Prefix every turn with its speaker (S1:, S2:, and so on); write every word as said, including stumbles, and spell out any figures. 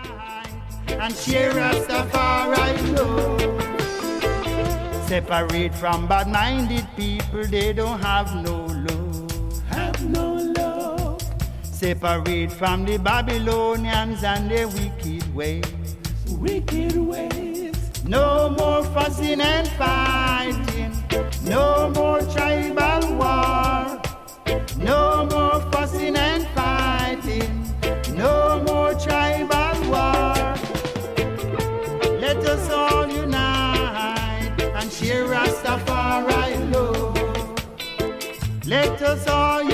S1: and share Rastafari love. Separate from bad-minded people, they don't have no love.
S2: Have no love.
S1: Separate from the Babylonians and their wicked ways.
S2: Wicked ways.
S1: No more fussing and fighting. No more tribal war. No more fussing and fighting. No more tribal war. Let us all unite and share Rastafari love. Let us all